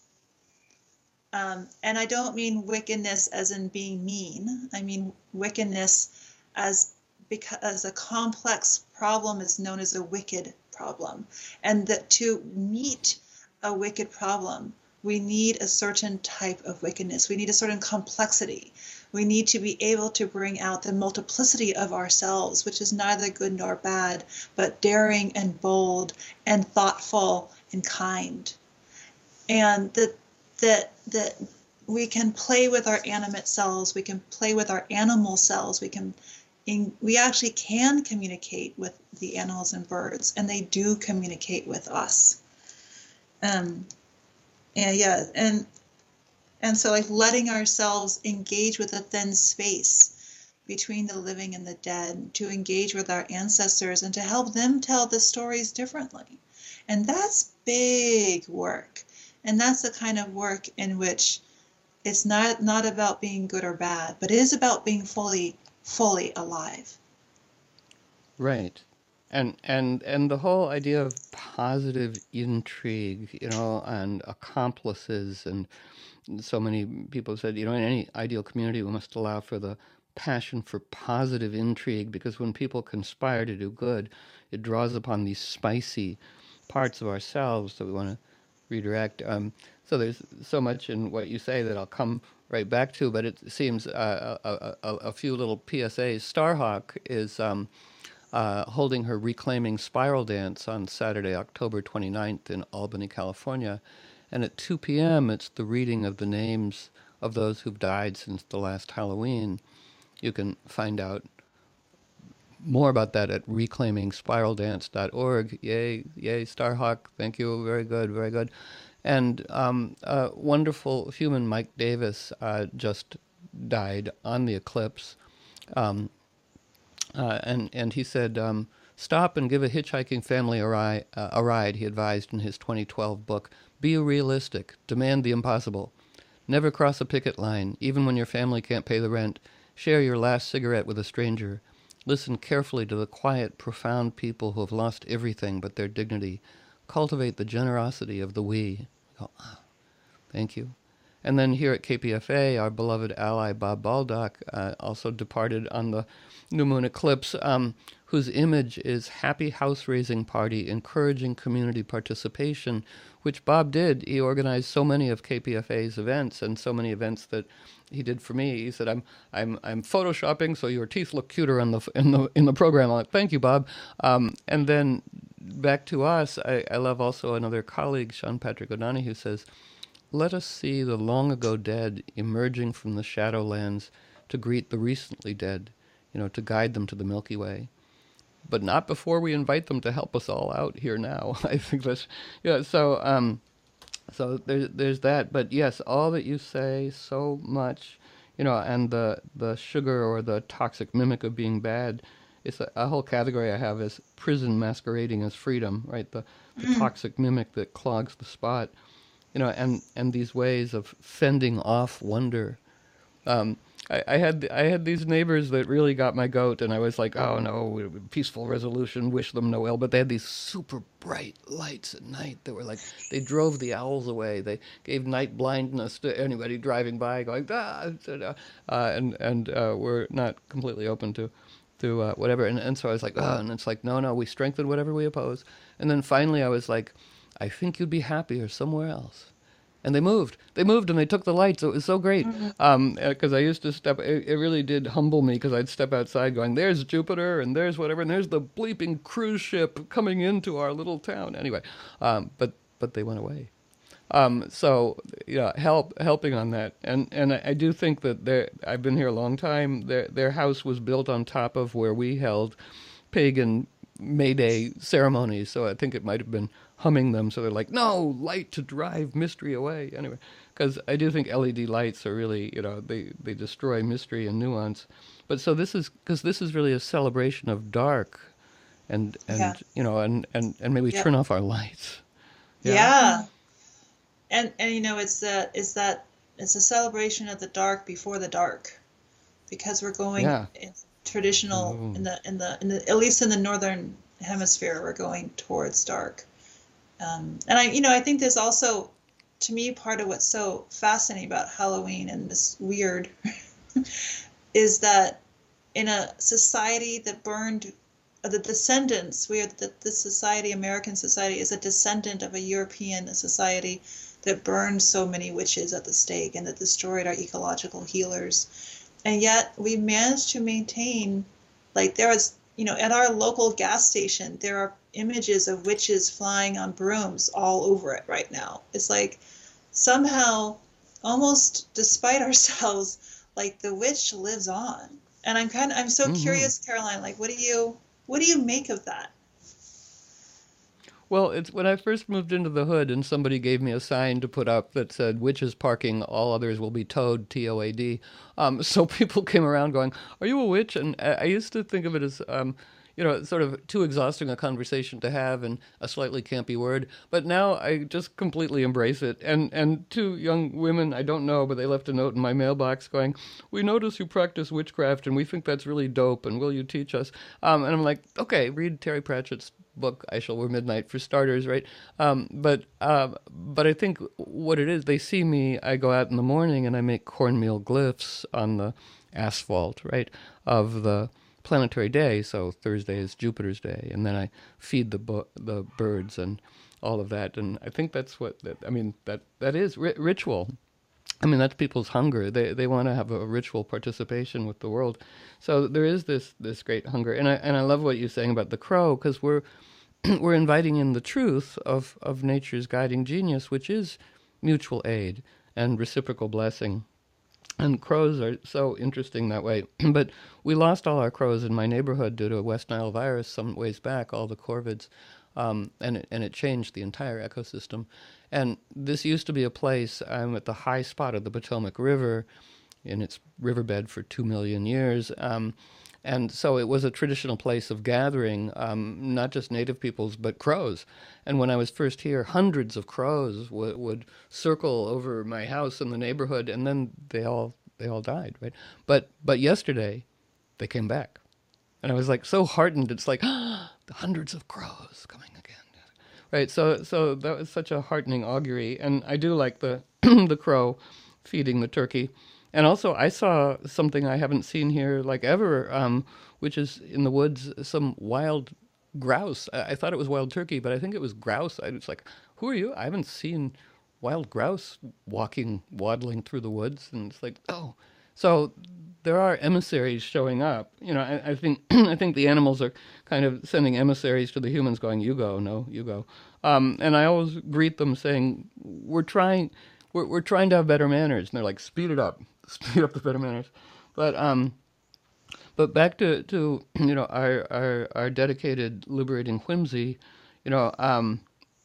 Um, and I don't mean wickedness as in being mean. I mean wickedness as because as a complex problem is known as a wicked problem. And that to meet a wicked problem, we need a certain type of wickedness. We need a certain complexity. We need to be able to bring out the multiplicity of ourselves, which is neither good nor bad, but daring and bold and thoughtful and kind. And that that that we can play with our animate selves, we can play with our animal selves, we can in, we actually can communicate with the animals and birds, and they do communicate with us. Um, and yeah, and and so like letting ourselves engage with a thin space between the living and the dead, to engage with our ancestors and to help them tell the stories differently. And that's big work. And that's the kind of work in which it's not, not about being good or bad, but it is about being fully, fully alive. Right. And and and the whole idea of positive intrigue, you know, and accomplices, and so many people said, you know, in any ideal community, we must allow for the passion for positive intrigue, because when people conspire to do good, it draws upon these spicy parts of ourselves that we want to redirect. Um, so there's so much in what you say that I'll come right back to, but it seems uh, a, a, a, a few little P S As. Starhawk is um, uh, holding her Reclaiming Spiral Dance on Saturday, October twenty-ninth in Albany, California. And at two p.m., it's the reading of the names of those who've died since the last Halloween. You can find out more about that at reclaiming spiral dance dot org. Yay, yay, Starhawk. Thank you. Very good, very good. And um, a wonderful human, Mike Davis, uh, just died on the eclipse. Um, uh, and, and he said, um, stop and give a hitchhiking family a, ri- uh, a ride, he advised in his twenty twelve book. Be realistic. Demand the impossible. Never cross a picket line, even when your family can't pay the rent. Share your last cigarette with a stranger. Listen carefully to the quiet, profound people who have lost everything but their dignity. Cultivate the generosity of the we. Oh, thank you. And then here at K P F A, our beloved ally Bob Baldock uh, also departed on the new moon eclipse, um, whose image is happy house-raising party, encouraging community participation, which Bob did. He organized so many of K P F A's events, and so many events that he did for me. He said, "I'm I'm I'm photoshopping so your teeth look cuter in the in the in the program." I'm like, "Thank you, Bob." Um, and then back to us, I, I love also another colleague, Sean Patrick O'Donoghue, who says, let us see the long ago dead emerging from the shadowlands to greet the recently dead, you know, to guide them to the Milky Way. But not before we invite them to help us all out here now. I think that's, yeah, so, um, so there's, there's that. But yes, all that you say, so much, you know, and the, the sugar or the toxic mimic of being bad, it's a, a whole category I have is prison masquerading as freedom, right? The, the toxic mimic that clogs the spot. You know, and, and these ways of fending off wonder. Um, I, I had I had these neighbors that really got my goat, and I was like, oh no, peaceful resolution, wish them no ill. But they had these super bright lights at night that were like, they drove the owls away. They gave night blindness to anybody driving by, going ah, uh, and and uh, we're not completely open to to uh, whatever. And and so I was like, oh, and it's like, no, no, we strengthen whatever we oppose. And then finally, I was like, I think you'd be happier somewhere else. and they moved. They moved and they took the lights. It was so great. Um, because I used to step. It, it really did humble me because I'd step outside, going, "There's Jupiter, and there's whatever, and there's the bleeping cruise ship coming into our little town." Anyway, um, but but they went away. Um, so yeah, help helping on that, and and I, I do think that there. I've been here a long time. Their their house was built on top of where we held pagan May Day ceremonies, so I think it might have been humming them. So they're like, "No light to drive mystery away." Anyway, because I do think L E D lights are really, you know, they they destroy mystery and nuance. But so this is because this is really a celebration of dark, and and Yeah. you know, and and and maybe Yep. turn off our lights. Yeah. Yeah. And and you know, it's that it's that it's a celebration of the dark before the dark, because we're going Yeah. in traditional Oh. in the in the in the at least in the northern hemisphere, we're going towards dark. Um, and I, you know, I think there's also, to me, part of what's so fascinating about Halloween and this weird is that in a society that burned, uh, the descendants, we are the, the society, American society, is a descendant of a European society that burned so many witches at the stake and that destroyed our ecological healers. And yet we managed to maintain, like there is, you know, at our local gas station, there are images of witches flying on brooms all over it right now. It's like somehow, almost despite ourselves, like the witch lives on. And I'm kind of, I'm so Hmm. curious, Caroline, like, what do you, what do you make of that? Well, it's when I first moved into the hood and somebody gave me a sign to put up that said "Witches parking, all others will be towed." T O A D. Um, so people came around going, "Are you a witch?" And I, I used to think of it as, um, you know, sort of too exhausting a conversation to have and a slightly campy word. But now I just completely embrace it. And and two young women, I don't know, but they left a note in my mailbox going, "We notice you practice witchcraft, and we think that's really dope. And will you teach us?" Um, and I'm like, "Okay, read Terry Pratchett's book, I Shall Wear Midnight, for starters, right?" Um, but uh, but I think what it is, they see me. I go out in the morning and I make cornmeal glyphs on the asphalt, right, of the planetary day. So Thursday is Jupiter's day, and then I feed the bu- the birds and all of that. And I think that's what that, I mean. That that is ri- ritual. I mean, that's people's hunger. They they want to have a ritual participation with the world. So there is this this great hunger, and I and I love what you're saying about the crow, because we're we're inviting in the truth of of nature's guiding genius, which is mutual aid and reciprocal blessing. And crows are so interesting that way. But we lost all our crows in my neighborhood due to a West Nile virus some ways back, all the corvids, um, and it, and it changed the entire ecosystem. And this used to be a place. I'm at the high spot of the Potomac River, in its riverbed for two million years. Um, and so it was a traditional place of gathering, um, not just native peoples, but crows. And when I was first here, hundreds of crows w- would circle over my house in the neighborhood, and then they all they all died, right? But but yesterday, they came back, and I was like so heartened. It's like the hundreds of crows coming again, right? So so that was such a heartening augury, and I do like the the crow feeding the turkey. And also, I saw something I haven't seen here like ever, um, which is in the woods, some wild grouse. I, I thought it was wild turkey, but I think it was grouse. I was like, "Who are you?" I haven't seen wild grouse walking, waddling through the woods, and it's like, oh, so there are emissaries showing up. You know, I, I think I think the animals are kind of sending emissaries to the humans, going, "You go, no, you go." Um, and I always greet them saying, "We're trying." We're, we're trying to have better manners, and they're like, speed it up, speed up the better manners. But um, but back to, to you know our, our our dedicated liberating whimsy, you know, um,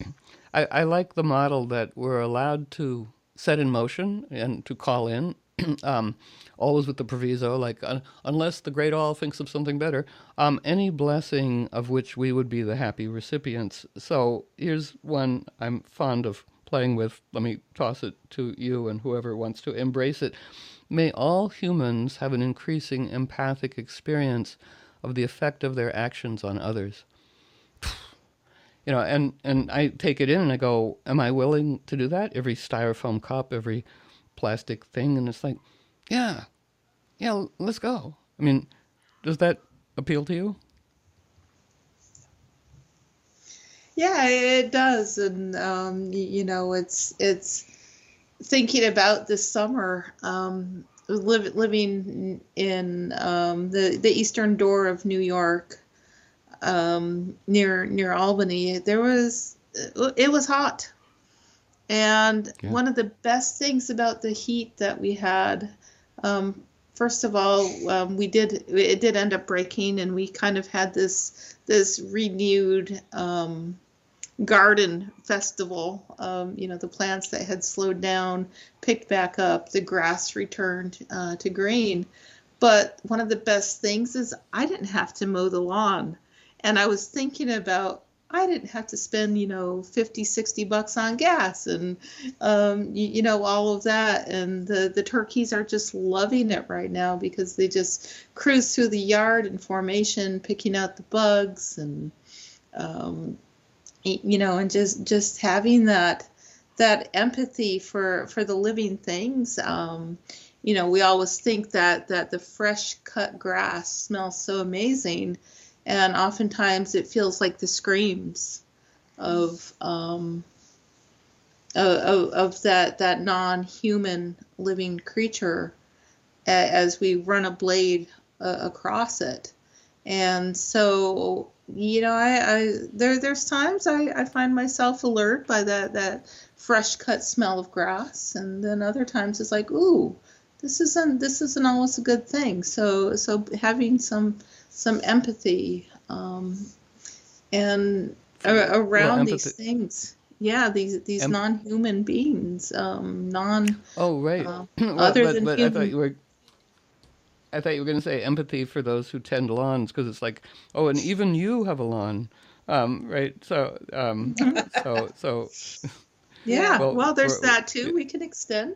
I, I like the model that we're allowed to set in motion and to call in, um, always with the proviso, like uh, unless the great all thinks of something better, um, any blessing of which we would be the happy recipients. So here's one I'm fond of playing with. Let me toss it to you and whoever wants to embrace it. May all humans have an increasing empathic experience of the effect of their actions on others. You know, and, and I take it in and I go, am I willing to do that? Every styrofoam cup, every plastic thing. And it's like, yeah, yeah, let's go. I mean, does that appeal to you? Yeah, it does, and um, y- you know, it's it's thinking about this summer, um, live, living in um, the the eastern door of New York, um, near near Albany. There was it was hot, and Yeah. one of the best things about the heat that we had, um, first of all, um, we did it did end up breaking, and we kind of had this this renewed. Um, garden festival. Um, you know, the plants that had slowed down picked back up, the grass returned uh, to green. But one of the best things is I didn't have to mow the lawn. And I was thinking about, I didn't have to spend, you know, fifty, sixty bucks on gas and, um, you, you know, all of that. And the, the turkeys are just loving it right now because they just cruise through the yard in formation, picking out the bugs and, um, you know, and just just having that that empathy for for the living things. Um, you know, we always think that that the fresh cut grass smells so amazing, and oftentimes it feels like the screams of um, of, of that that non-human living creature as we run a blade uh, across it. And so, you know, I, I there there's times I, I find myself alert by that that fresh cut smell of grass, and then other times it's like, ooh, this isn't this isn't always a good thing. So so having some some empathy um, and a, around well, these things, yeah, these these em- non-human beings, um, non oh, right. uh, well, other but than but I thought human. you were I thought you were going to say empathy for those who tend lawns, because it's like, oh, and even you have a lawn, um, right? So, um, so, so, Yeah, well, well, there's we're, that too. We can extend.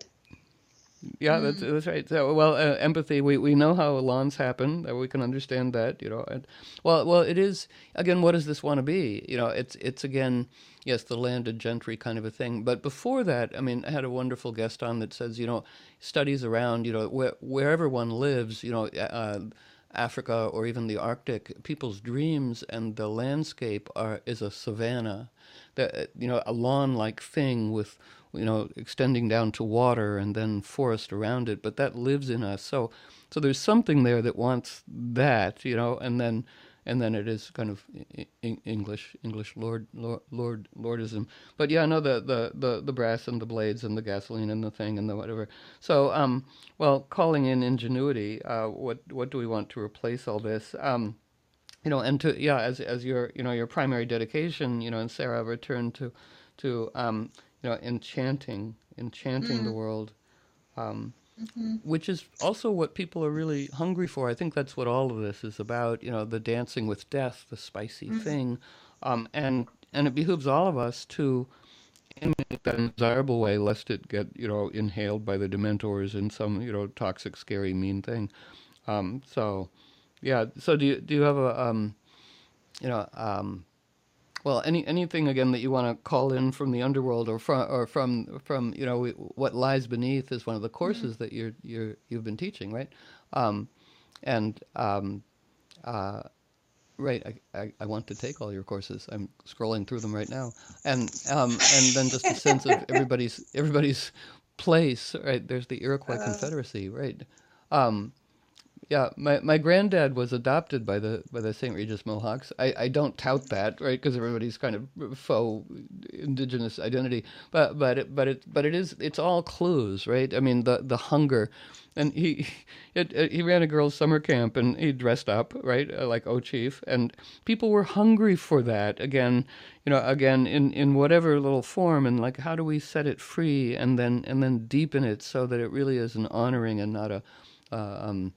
yeah, that's that's right. So, well, uh, empathy. We, we know how lawns happen. That we can understand that. You know, and well, well, it is again. What does this want to be? You know, it's it's again, yes, the landed gentry kind of a thing. But before that, I mean, I had a wonderful guest on that says, you know, studies around, you know, where, wherever one lives, you know, uh, Africa or even the Arctic, people's dreams and the landscape are is a savanna, that you know, a lawn-like thing with you know extending down to water and then forest around it. But that lives in us. So, so there's something there that wants that, you know, and then and then it is kind of E- E- English English lord lord lord lordism. But yeah, no, the, the the the brass and the blades and the gasoline and the thing and the whatever. So um, well, calling in ingenuity. Uh, what what do we want to replace all this? Um, you know, and to yeah, as as your you know your primary dedication, you know, and Sarah returned to to um, you know enchanting enchanting the Mm, world. Um, mhm, which is also what people are really hungry for. I think that's what all of this is about. You know, the dancing with death, the spicy mhm. thing, um, and and it behooves all of us to imitate that in a desirable way, lest it get you know inhaled by the dementors in some you know toxic, scary, mean thing. Um, so, yeah. So do you do you have a um, you know um, well, any anything again that you want to call in from the underworld or from or from from you know what lies beneath is one of the Mhm. courses that you're you're you've been teaching, right? Um, and um, uh, right, I, I I want to take all your courses. I'm scrolling through them right now, and um, and then just a sense of everybody's everybody's place, right? There's the Iroquois Uh, Confederacy, right? Um, yeah, my, my granddad was adopted by the by the Saint Regis Mohawks. I, I don't tout that, right? Because everybody's kind of faux indigenous identity, but but it, but it but it is it's all clues, right? I mean the the hunger, and he it, it, he ran a girls' summer camp and he dressed up, right, uh, like O'Chief, and people were hungry for that again, you know, again in in whatever little form, and like how do we set it free and then and then deepen it so that it really is an honoring and not a uh, um,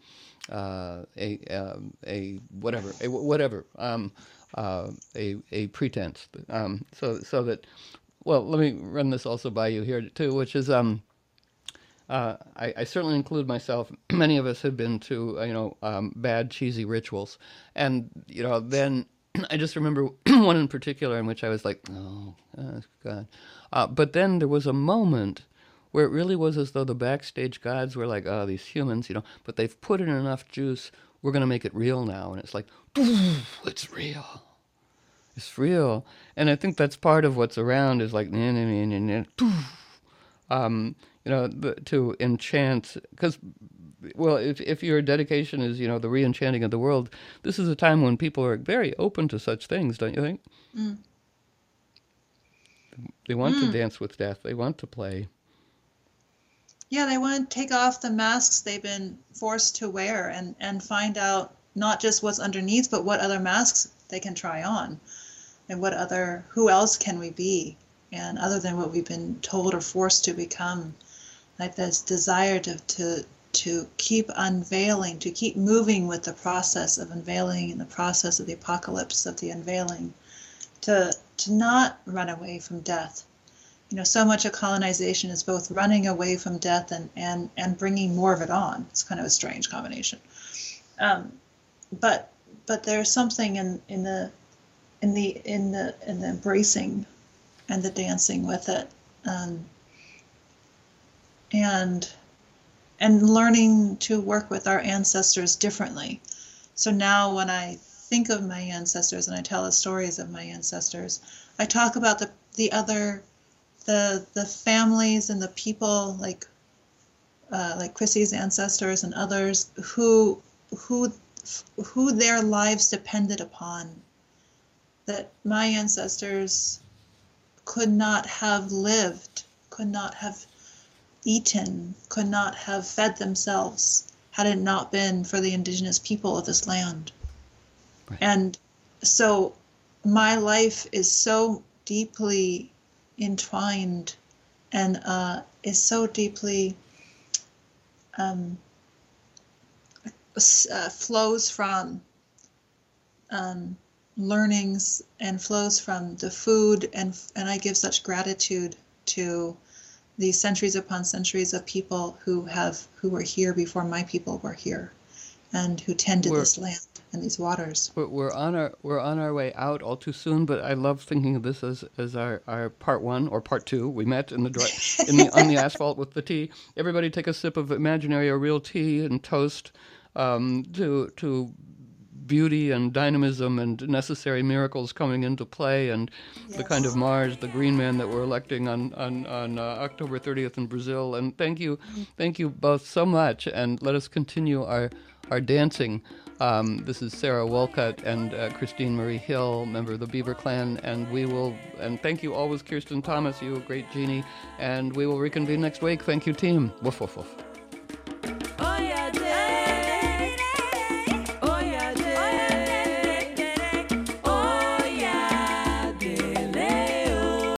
uh, a um, a whatever a wh- whatever um, uh, a a pretense. Um, so so that well, let me run this also by you here too, which is um. Uh, I, I certainly include myself. Many of us have been to uh, you know um, bad cheesy rituals, and you know then I just remember one in particular in which I was like, oh, oh God, uh, but then there was a moment where it really was as though the backstage gods were like, oh, these humans, you know, but they've put in enough juice. We're gonna make it real now, and it's like, it's real. It's real, and I think that's part of what's around is like, nah, nah, nah, nah, nah, um, you know, the, to enchant, because, well, if, if your dedication is, you know, the re-enchanting of the world, this is a time when people are very open to such things, don't you think? Mm. They want Mm. to dance with death. They want to play. Yeah, they want to take off the masks they've been forced to wear and, and find out not just what's underneath, but what other masks they can try on, and what other, who else can we be, and other than what we've been told or forced to become. Like this desire to, to, to keep unveiling, to keep moving with the process of unveiling and the process of the apocalypse of the unveiling, to, to not run away from death. You know, so much of colonization is both running away from death and, and, and bringing more of it on. It's kind of a strange combination. Um, but but there's something in, in the in the in the in the embracing and the dancing with it, um, and and learning to work with our ancestors differently. So now when I think of my ancestors and I tell the stories of my ancestors, I talk about the the other the the families and the people like uh, like Chrissy's ancestors and others who who who their lives depended upon. That my ancestors could not have lived, could not have eaten, could not have fed themselves had it not been for the indigenous people of this land. Right. And so my life is so deeply entwined and uh, is so deeply um, uh, flows from um, learnings and flows from the food, and and I give such gratitude to the centuries upon centuries of people who have who were here before my people were here, and who tended We're- this land and these waters. We're, we're on our we're on our way out all too soon, but I love thinking of this as, as our, our part one or part two. We met in the dry, in the on the asphalt with the tea. Everybody take a sip of imaginary or real tea and toast um, to to beauty and dynamism and necessary miracles coming into play, and the kind of Mars, the green man that we're electing on on on uh, October thirtieth in Brazil. And thank you, thank you both so much. And let us continue our our dancing. Um, this is Sarah Wolcott and uh, Christine Marie Hill, member of the Beaver Clan, and we will, and thank you always, Kirsten Thomas, you a great genie, and we will reconvene next week. Thank you, team. Woof, woof, woof.